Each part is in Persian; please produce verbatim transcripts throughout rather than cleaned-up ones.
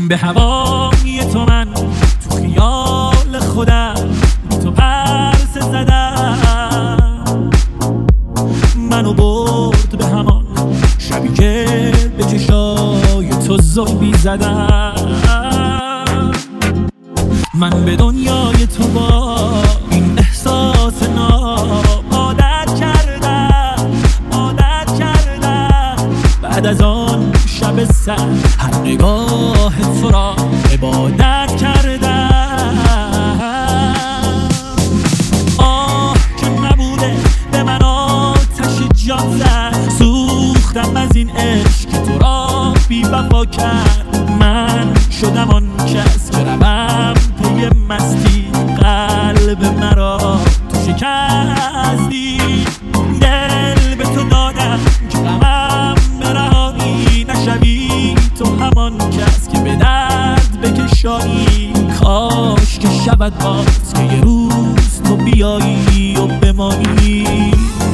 به هوای تو من تو خیال خودم تو پرسه زدم، منو برد به همان شبی که به چشای تو زلبی زدم. من به دنیای تو با این احساس ناب عادت کردم عادت کردم. بعد از آن شب سر هر نگاه تو را عبادت کردم. آه که نبوده به من آتش جان زد، سوختم از این عشق که تو را بی وفا کرد. من شدم آن کس که روم پی مستی، قلب مرا تو شکستی. دل به تو دادم که غمم برهانی نشوی، تو همان کس که به درد بکشایی. کاش که شود باز که یه روز تو بیایی و بمانی.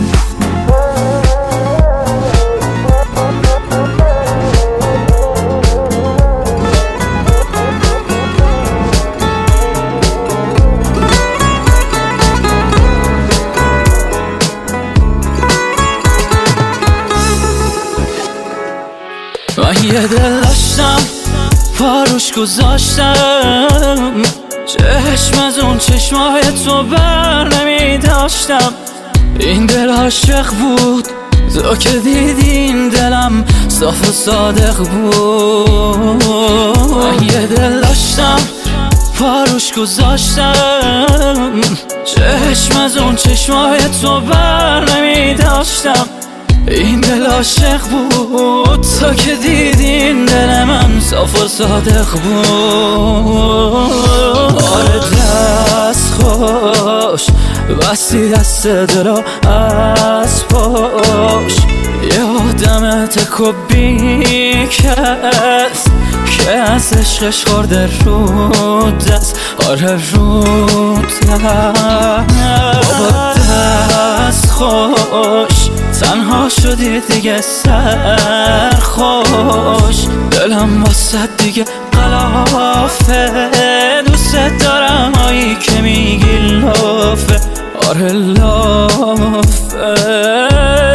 من یه دل داشتم پاروش گذاشتم، چشم از اون چشمای تو بر نمی داشتم. این دل عاشق بود تو که دیدین دلم صاف و صادق بود. من یه دل داشتم پاروش گذاشتم، چشم از اون چشمای تو بر نمی داشتم. این دل عاشق بود تا که دیدین دل من صاف و صادق بود. آره دست خوش بستی دست دلو از پاش، یه آدم تکو بی کس که از عشقش خورده رو دست. آره رو دست بابا دست خوش، تنها شدی دیگه سرخوش. دلم واسه دیگه قلافه، دوست دارم هایی که میگی لافه. آره لافه.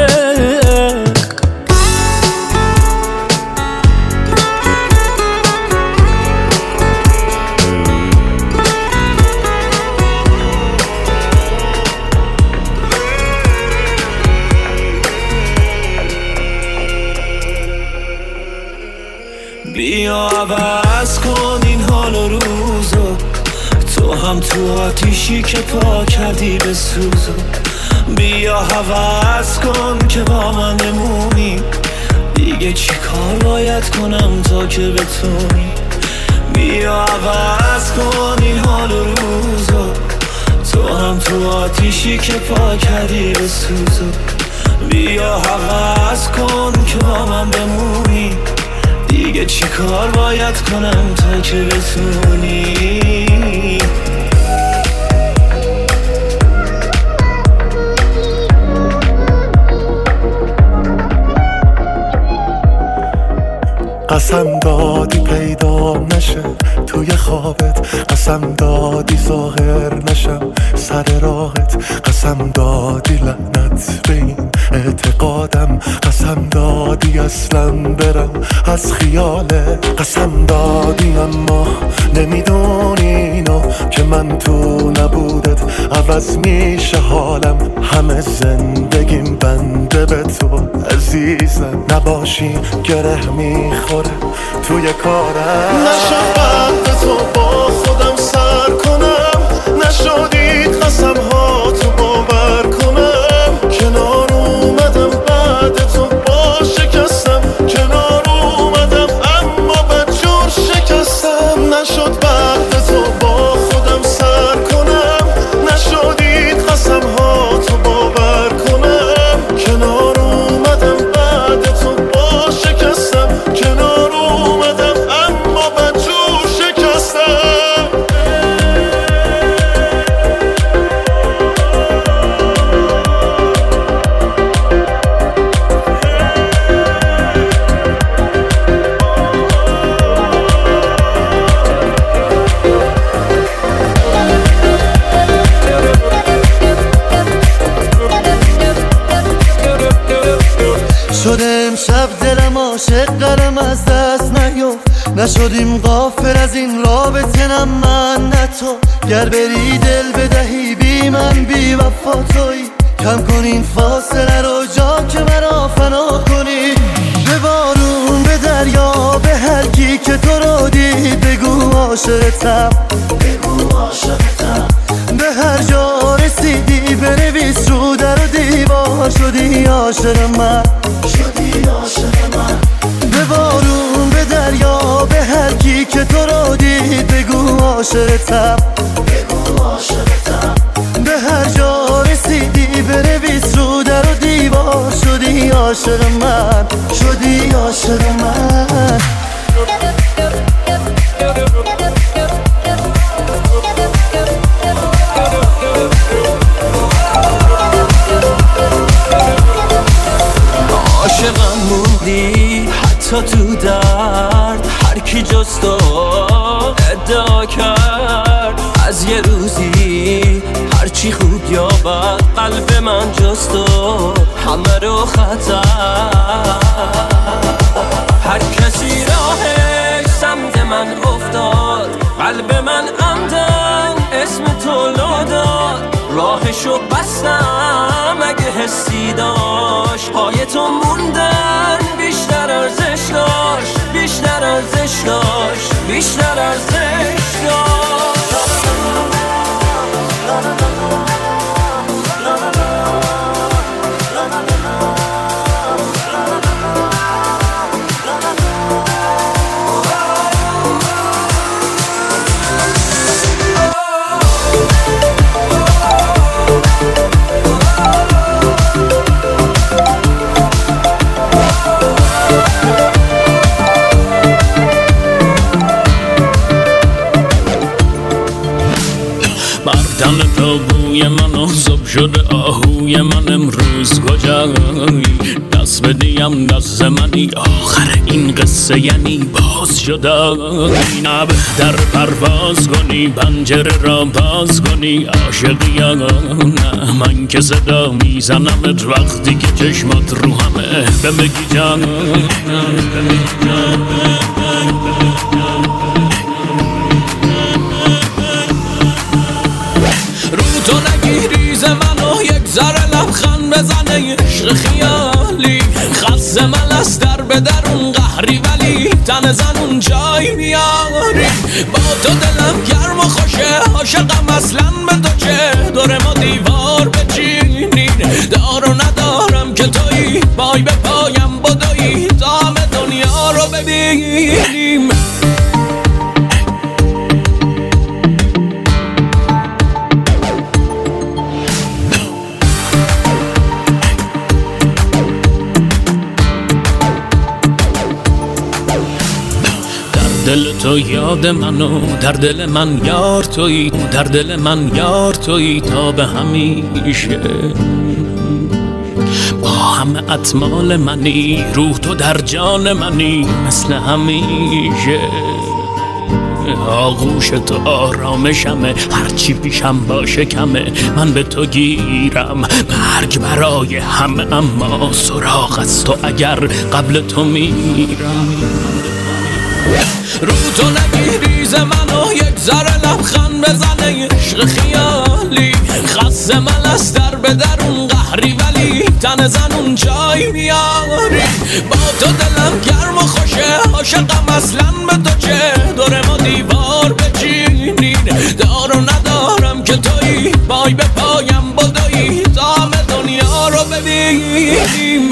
بیا عوض کن این حال و روزو، تو هم تو آتیشی که پا کردی به سوزو. بیا عوض کن که با من نمونی، دیگه چی کار باید کنم تا که بتونی. بیا عوض کن این حال و روزو، تو هم تو آتیشی که پا کردی به سوزو. بیا عوض کن که با من بمونی، دیگه چی کار باید کنم تا که بتونی. قسم دادی پیدا نشه توی خوابت، قسم دادی ظاهر نشم سر راهت، قسم دادی لعنت به این اعتقادم، قسم دادی اصلا برم از خیالت. قسم دادی اما نمیدونی اینو که من تو نبودت عوض میشه حالم. همه زندگیم بنده به تو عزیزم، نباشی گره میخوره توی کارم. نشد بعد تو با خودم سر کنم، نشدید قسم ها تو باور کنم. کنار اومدم بعد تو با شکستم، کنار اومدم اما بدجور شکستم. نشد بعد تو با خودم سر کنم، نشدید قسم ها تو باور کنم. کنار اومدم بعد تو با شکستم، کنار اومدم اما بدجور شکستم. قلم از دست نیفت، نشدیم غافل از این رابطه، نه من نه تو. گر بری دل بدهی بی من بی وفا تویی، کم کن این فاصله رو جا که مرا فنا کنی. به بارون به دریا به هر کی که تو رو دید بگو عاشقتم، بگو عاشقتم. به هر جا رسیدی بنویس رو در و دیوار شدی عاشق من، شدی عاشق من. به بارون به دریا به هر کی که تو رو دید بگو عاشقتم، بگو عاشقتم. به هر جا رسیدی بنویس رو در و دیوار شدی عاشق من، شدی عاشق من. عاشقم موندی حتی تو درد، هر کی جز تو ادعا کرد از یه روزی هرچی خوب یا بد قلب من جز تو همه رو خطر. هر کسی راهش سمت من افتاد، قلب من عمدن اسم تو لو داد. راهشو بستم اگه حسی داشت، پای تو موندن بیشتر ارزش داشت، بیشتر ارزش داشت، بیشتر ارزش داشت. مردم تو بوی من و زب شده آهوی من امروز کجایی؟ دست بدیم دست منی آخر این قصه یعنی باز شدایی. نه بهتر پرواز کنی پنجره را باز کنی عاشقی یا نه؟ من که صدا میزنمت وقتی که چشمات رو همه بمگی جان، بمگی جان. تو نگیریز منو یک ذره لبخند بزنه عشق خیالی، خسته من از در به درون قهری ولی تن زنون جای میاری. با تو دلم گرم و خوشه عاشقم اصلا به تو چه دور ما دیوار بچینین. دار و ندارم که تویی پای به پایم بدویی تا همه دنیا رو ببینیم. دل تو یاد منو در دل من یار تویی، در دل من یار تویی تا به همیشه. با همه اطمال منی روح تو در جان منی مثل همیشه. آغوش تو آرامشمه هرچی پیشم باشه کمه، من به تو گیرم مرگ برای همه اما سراغ از تو اگر قبل تو میرم. رو تو نگیریز منو یک ذره لبخند بزنه عشق خیالی، خسته من از در به درون قهری ولی تن زنون جای میاری. با تو دلم گرم و خوشه عاشقم اصلا به تو چه دور ما دیوار بچینین. دار و ندارم که تویی پای به پایم بدویی تا همه دنیا رو ببینیم.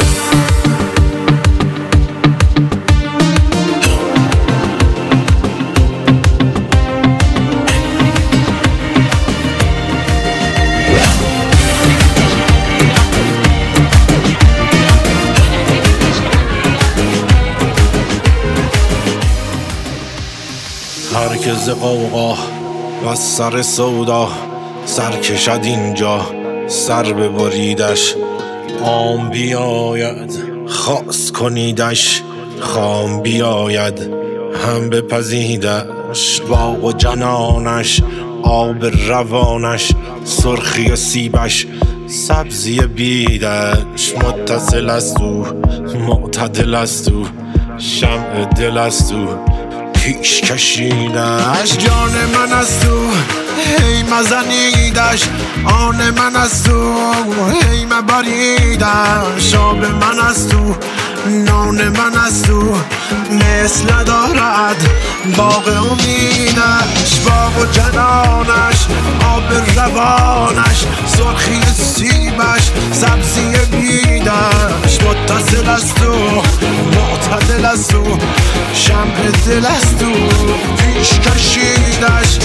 هرکز قوقا و سر سودا سر کشد اینجا سر ببریدش. عام بیاید خاص کنیدش، خام بیاید هم بپزیدش. باغ و جنانش آب روانش سرخی سیبش سبزی بیدش. متصل است او معتدل است او شمع دل از تو پیش کشیدش، جان من از تو هی مزنیدش، آن من از تو هی مبریدش، آب من از تو نان من از تو مثل دارد باغ امیدش، باغ و جنانش آب روانش سرخی سیبش سبزی بیدش، متصل از تو معتدل از تو شمع دل از تو پیش کشیدش.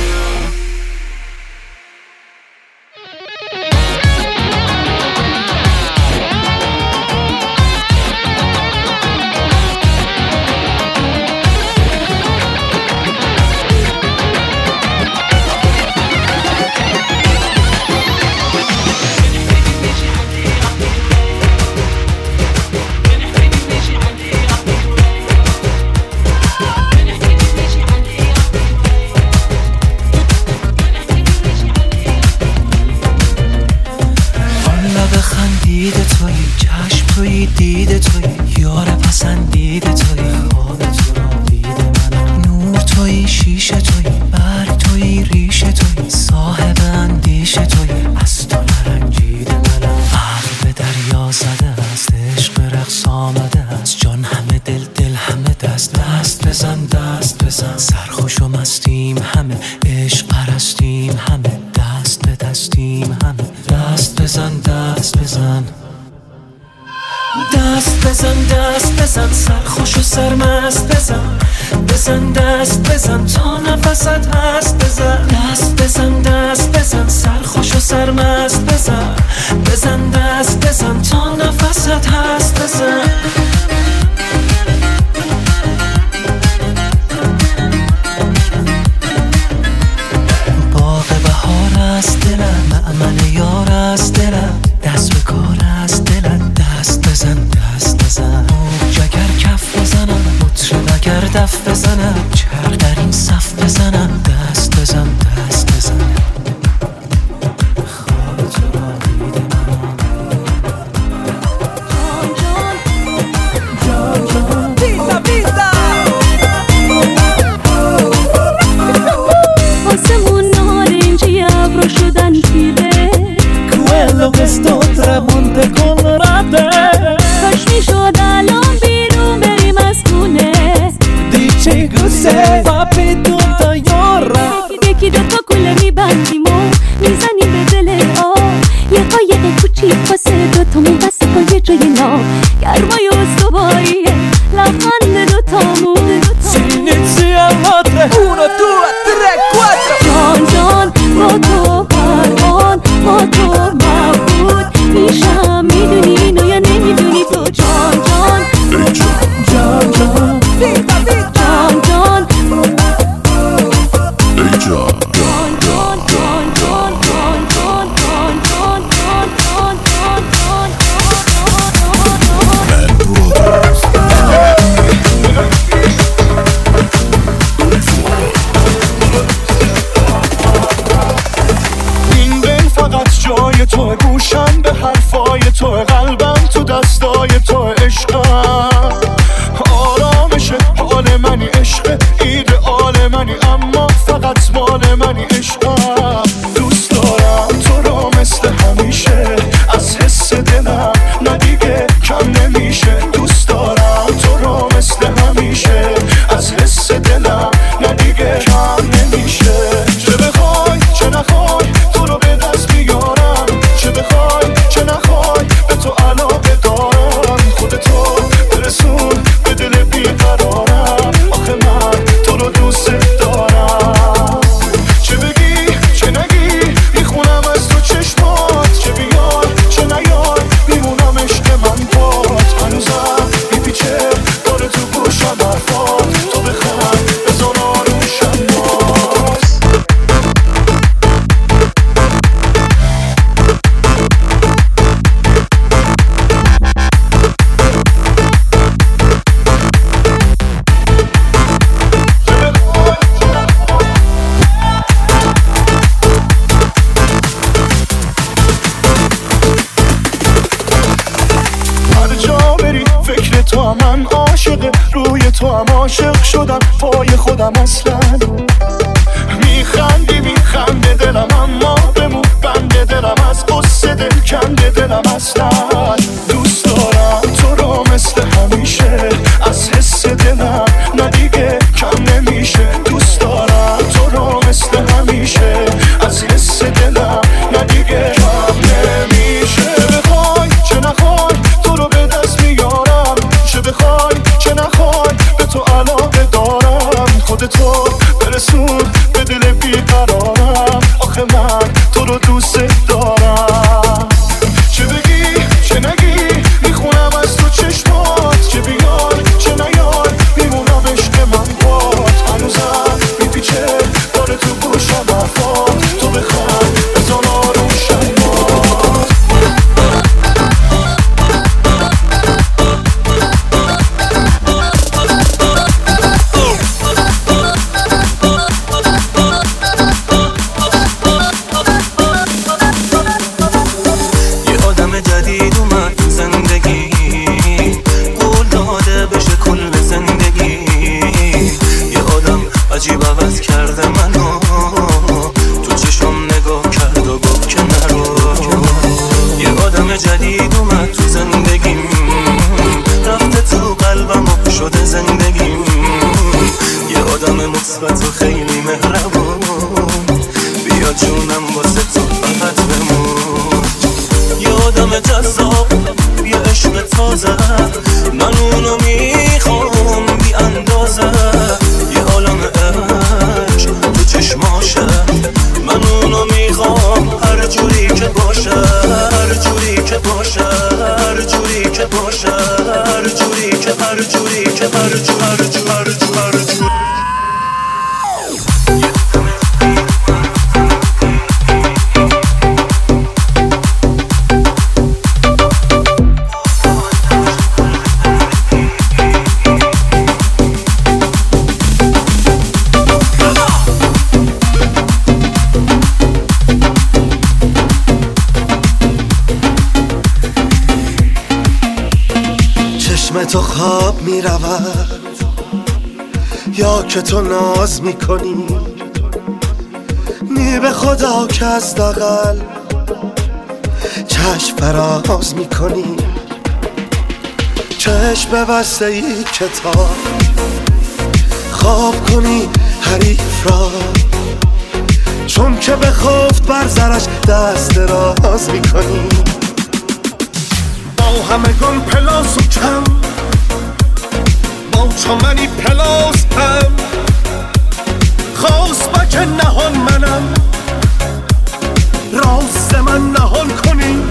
دیده توی چشم توی دیده توی یار پسندیده توی خواب تو را دیده من، نور توی شیشه توی برگ توی ریشه توی صاحب اندیشه توی از تو نرنجیده من، عقل به دریا زده است عشق رقص آمده است، جان همه دل دل همه دست دست بزن دست بزن، سرخوش و مستیم همه عشق پرستیم همه، دست به دستیم همه دست بزن دست بزن دست بزن دست بزن، سرخوش و سرمست بزن، بزن دست بزن تا نفست هست، بزن دست بزن دست بزن، سرخوش و سرمست بزن، بزن دست بزن تا نفست هست، بزن باغ بهار است دلم، مأمن یار است دلم، دست به کار است دلم، دست بزن دست بزن، جگر کف بزنم مطرب اگر دف بزنم، چرخ در این صف بزنم، دست بزن دست بزن، خواب تو را دیده من، جان جان بیتا بیتا آسمون نارنجی ابرو شدن تیره، quello che sto tramonte con rate کاش میشد الان بیرون بریم از خونه، dici cos'è papi tutta yorra یکی یکی دوتا کوله میبندیم و میزنیم به دل آب، یه قایق کوچیک واسه دوتامون بسته کن یه جای ناب، گرمای استواییه لبخند دوتامون، si inizia a tre uno due tre quattro جان جان با تو پروان با تو مبهوت میشم، میدونی اینو یا نمیدونی تو، جان جان جان جان بیتا بیتا جان جان ای جان جان جان جان جان جان جان جان جان جان جان جان این دل فقط جای تو، گوشم به حرفای تو، قلبم تو دستای تو، عشقم آرامشه حال منی، عشق ایدئال منی، اما فقط مال منی، عشقم دوست دارم تو رو مثل همیشه، از حس دلم نه دیگه کم نمیشه، دوست دارم تو رو مثل همیشه، از حس دلم نه دیگه کم نمیشه، چه بخوای چه نخوای تو رو به دست بیارم، چه بخوای چه نخوای به تو علاقه دارم، خودتو برسون به دل بیقرارم، آخه من تو رو دوست دارم، چه بگی چه نگی میخونم از تو چشمات، چه بیای چه نیای میمونم عشق من بات، هنوزم میپیچه داره تو گوشم حرفات، تو بخند بزن آروشم باز. هر جا بری فکر تو من عاشق به تو هم عاشق شدم پای خودم اصلا. میخندی میخنده دلم اما بمون بنده دلم از قصه دل کنده دلم اصلا. دوست دارم تو رو مثل همیشه از حس دلم نه دیگه کم نمیشه. دوست دارم تو رو مثل همیشه از حس دلم نه دیگه کم نمیشه. بخوای چه نخوای تو رو به دست میارم، چه بخوای چه نخوای به تو علاقه دارم. خودتو برسون به دل بیقرارم، آخه من تو رو دوست دارم. چه بگی چه نگی میخونم از تو چشمات، چه بیای چه نیای میمونم عشق من باد. هنوزم میپیچه داره تو گوشم حرفات، تو بخوای بزن آروم شمات. عجیب عوض کرده منو، تو چشم نگاه کرد و گفت که نرو. یه آدم جدید اومد تو زندگیم، رفته تو قلبم و شده زندگیم. یه آدم مثبت و خیلی مهربون، بیا جونم واسه تو فقط بمون. یه آدم جذاب یه عشق تازه، من اونو میخوام بی اندازه. یه عالم عشق تو چشماشه، من اونو میخوام هر جوری که باشه، هر جوری که باشه، هر جوری که باشه، هر جوری که هر جوری که هر جوری هر جوری هر جوری هر جوری. تو خواب می رود یا که تو ناز می کنی، نی به خدا که از داغل چشم فراز می کنی. چشم بسته ای کتاب خواب کنی حریف را، چون که به خفت بر زرش دست دراز می کنی. با همگان پلاس و کم، با چمنی پلاس هم، خواست با که نهان منم، راست من نهان کنی.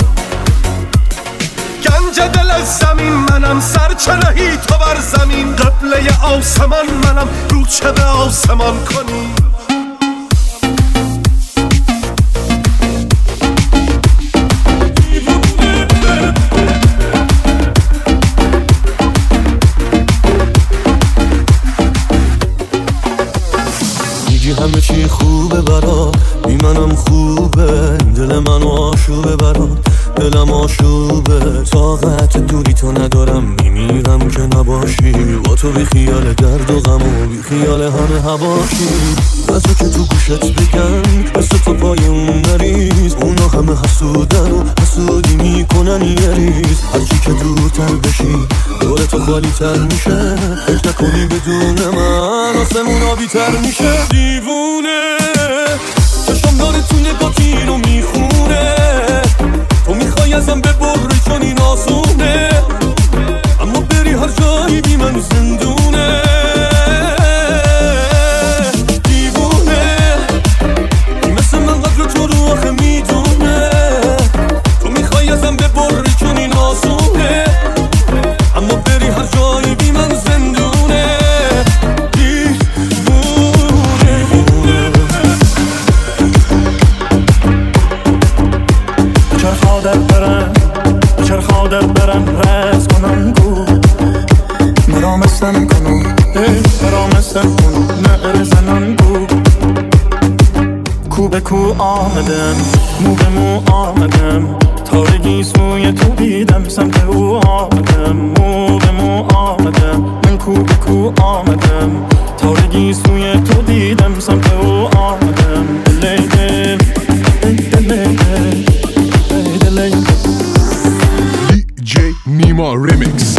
گنج دل از زمین منم، سرچرهی تو بر زمین، قبله آسمان منم، رو چه به آسمان کنی. همه چی خوبه برات، بی منم خوبه، دل منو آشوبه برات، دلم آشوبه. طاقت دوری تو ندارم، میمیرم که نباشی. با تو بی خیال درد و غم و بی خیال همه هواشی. بسا که تو گوشت بگن مثل تو پای اون نریز، اونا همه حسودن و حسودی میکنن یه ریز. هرچی که دورتر بشی دور تو خالی تر میشه، فکر نکنی بدون من آسمون آبی تر میشه. دیوونه چشم داره تو نگاتی رو میخونه، تو میخوای ازم ببری چون این آسونه، اما بری هر جایی بی من زندونه. دیوونه مثل من قدر تو رو آخه میدونه، تو میخوای ازم ببری چون این آسونه، اما بری هر جایی بی من زندونه. چرخادت برن رز کنن گو مرامستن کنو مرامستن کنو نقر زنن گو. کو به کو آمدم مو به مو آمدم، تارگی سوی تو دیدم سمت او آمدم، مو به مو آمدم، من کو به کو آمدم. تارگی سوی تو دیدم سمت او آمدم. دلی دل دلی دل دلی دل دی جی نیما ریمیکس.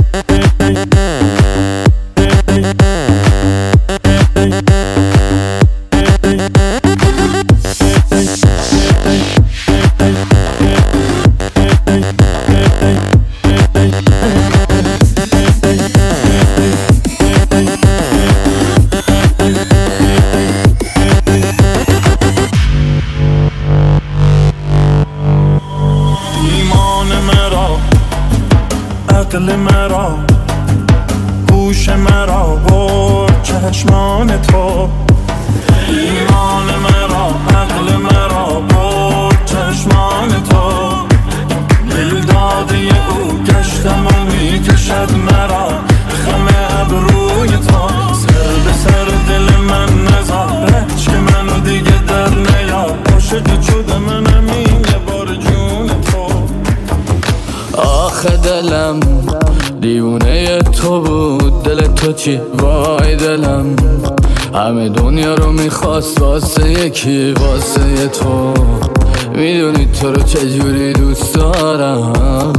عقل مرا گوش مرا برد چشمان تو، ایمان مرا عقل مرا برد چشمان تو. دل داده او گشتم و میکشد مرا خم ابروی تو. سر به سر دل من نزار که منو دیگه در نیار، عاشق شده منم این یه بار جون تو. آخه دلم دیوونه تو بود، دل تو چی وای دلم همه دنیا رو میخواست واسه یکی واسه تو. میدونی تو رو چجوری دوست دارم،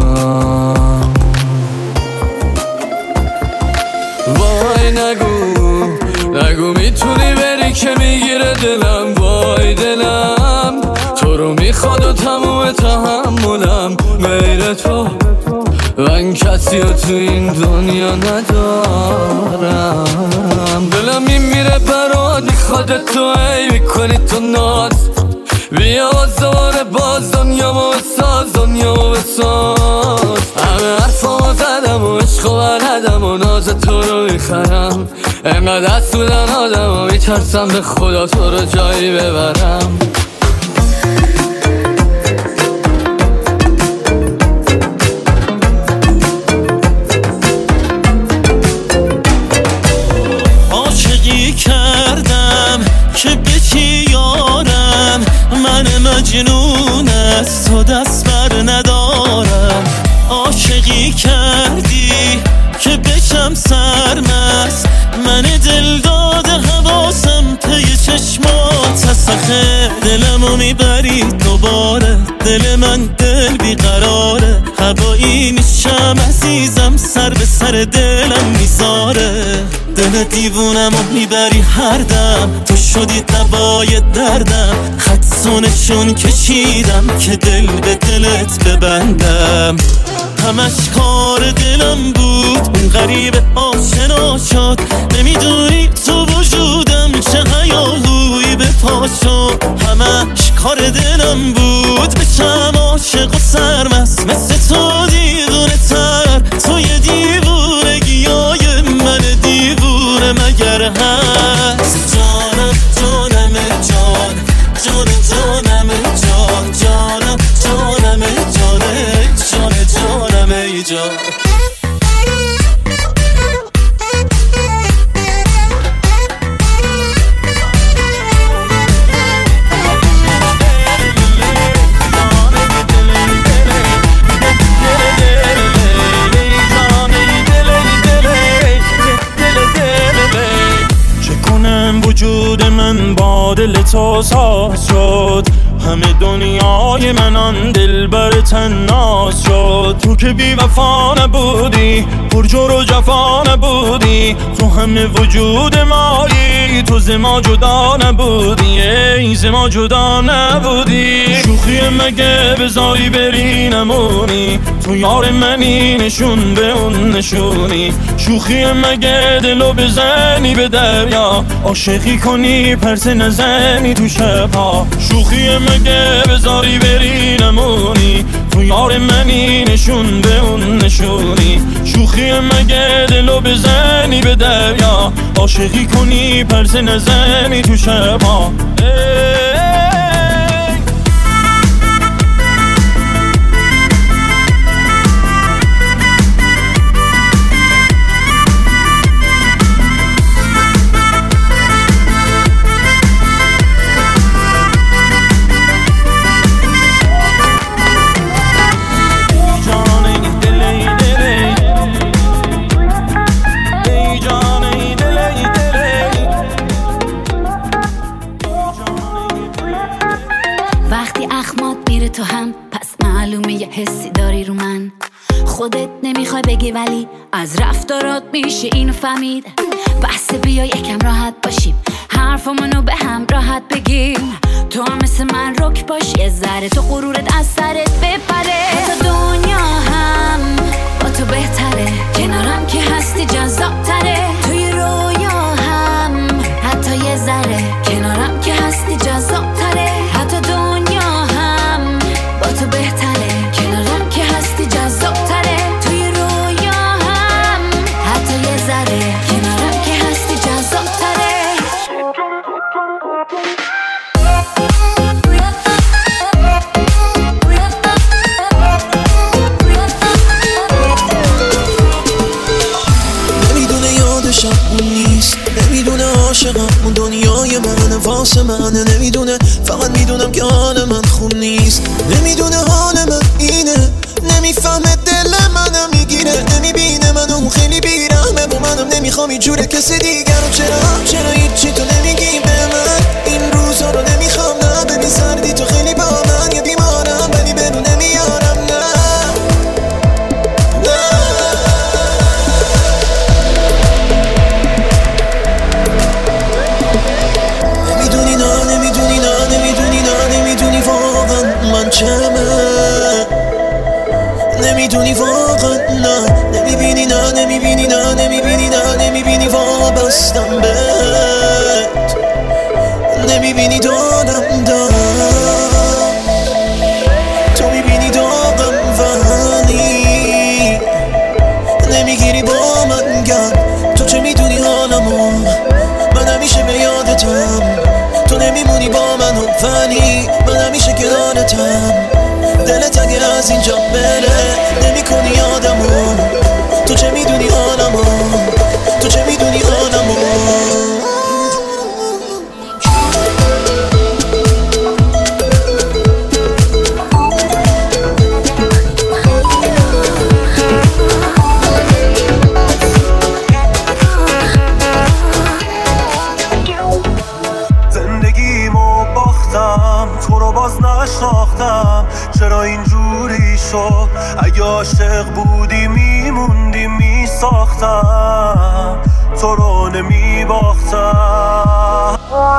وای نگو نگو میتونی بری که میگیره دلم. وای دلم تو رو میخواد و تموم تحملم غیر تو، من کسی رو تو این دنیا ندارم. دلم میمیره برات میخواد تو ای میکنی تو ناز. بیا دوباره باز دنیامو بساز دنیامو بساز. همه حرفامو زدم و عشق و بلدم و ناز تو رو میخرم. انقدر دست بودن آدم و میترسم به خدا تو رو جایی ببرم. کردم که بچی یارم، من مجنون از تو دست بر ندارم. عاشقی کردی که بشم سرمست، من دل داده حواسم پی چشمات هست. آخه دلمو میبری دوباره، دل من دل بیقراره. هوایی میشم عزیزم سر به سر دلم میذاره. دل دیوونم و میبری هر دم، تو شدی دوای دردم. خدسونشون کشیدم که دل به دلت ببندم. همش کار دلم بود اون غریب آشنا شد. نمیدونی تو وجودم چه هیاهویی به پا شد. همش کار دلم بود بشم عاشق و سرمست مثل تو دیوونه تر. تو یه دیوونگیای من دیوونه مگر هست؟ جانم جانم جان جان جانم جان جانم جانم جانه جان جانم ای جان. وجود من با دل تو ساز شد. همه دنیای من آن دل بر تناز شد. تو که بی وفا نبودی، پر جور و جفا نبودی. تو همه وجود مایی، تو ز ما جدا نبودی. ای ز ما جدا نبودی. شوخی مگه بزایی بری نمونی، تو یار منی نشون به اون نشونی. شوخی مگه دلو بزنی به دریا، عاشقی کنی پرس نزنی تو شبها. شوخی مگه بزاری بری نمونی، تو یار منی نشون به اون نشونی. شوخی مگه دلو بزنی به دریا، عاشقی کنی پرس نزنی تو شبها. نمیگی ولی از رفتارات میشه اینو فهمید. بس بیا یکم راحت باشیم، حرفمونو به هم راحت بگیم. تو هم مثل من رک باش یه ذره، تو غرورت از سرت بپره. حتی دنیا هم با تو بهتره، کنارم که هستی جذاب تره. توی رویا هم حتی یه ذره، کنارم که هستی جذاب تره. حتی دنیا هم با تو بهتره، کنارم که هستی جذاب تره. توی رویا هم حتی یه ذره، کنارم که هستی جذاب تره. نمیدونه یادشم اون نیست، نمیدونه عاشقم اون دنیای منه واسه منه. نمیدونه فقط میدونم که حال من خون نیست. نمیدونه حال من اینه، نمیفهمه دل منم میگیره. نمیبینه منو خیلی بیرحمه با منم، نمیخوام اینجوره کسی دیگرم. چرا چرا هیچی تو نمیگی به من؟ این روزا رو نمیخوام نه ببین سردی تو خیلی با من. یه بیمارم ولی بدون نمیارم نه نمیدونی نه نمیدونی نه نمیدونی نه نمیدونی واقعا من چمه. نمیدونی واقعا نه نمیبینی نه نمیبینی نه نمیبینی نه نمیبینی وابستم بهت. نمیبینی دادم داد تو میبینی داغم ولی نمیگیری با من گرد. تو چه میدونی حالمو، من همیشه به یادتم. تو نمیمونی با منو ولی من همیشه کنارتم. دلت اگه از اینجا بره نمی کنی آدمو. تو چه میدونی حالمو، تو چه میدونی حالمو. زندگیمو باختم، تو رو باز نشناختم. چرا اینجوری شد؟ اگه عاشق بودی میموندی میساختم، تو رو نمیباختم.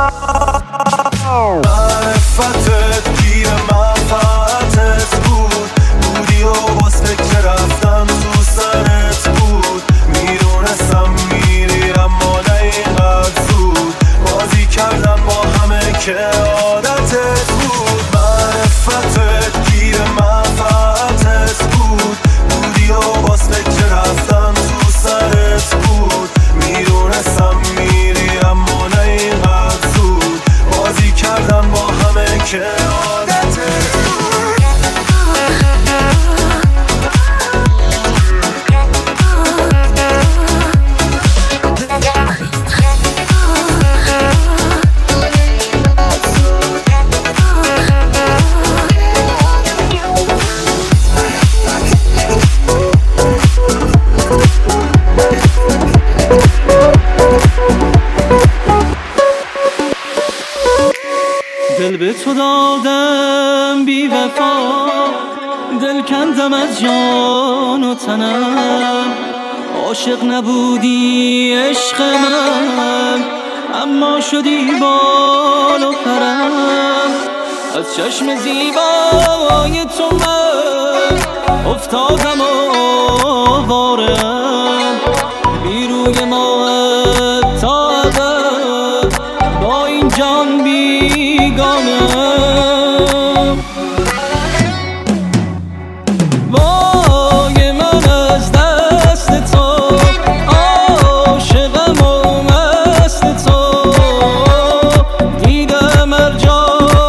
معرفتت گیر منفعتت بود، بودی و باز فکر رفتن تو سرت بود. میدونستم میری اما نه اینقدر زود. بازی کردم با همه که عادتت بود. معرفتت گیر منفعتت بود، بودی و باز فکر رفتن تو سرت بود. میدونستم میری اما نه اینقدر زود. بازی کردم با همه که عادتت بود. دل به تو دادم بی وفا، دل کندم از جان و تنم. عاشق نبودی عشق من، اما شدی بال و پرم. از چشم زیبای تو من افتادم آوارم. بی روی ماه تا ابد با این جان بیگانم. وای من از دست تو، عاشقم و مست تو. دیدم هر جا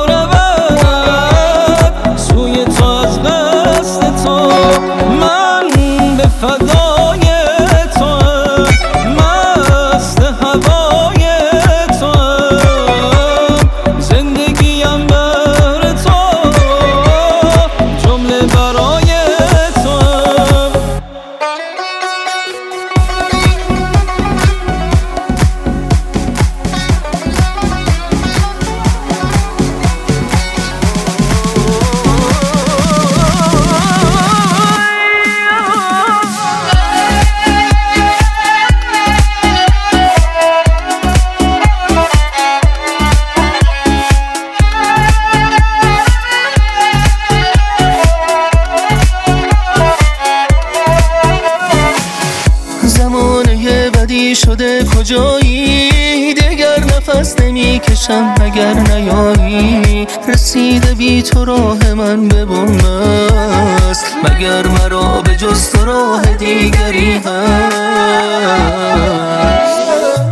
رود سوی تو از قصد تو. من به فدای نفس نمی کشم اگر نیایی. رسیده بی تو راه من به بوم است، مگر مرا به جز تو راه دیگری هست؟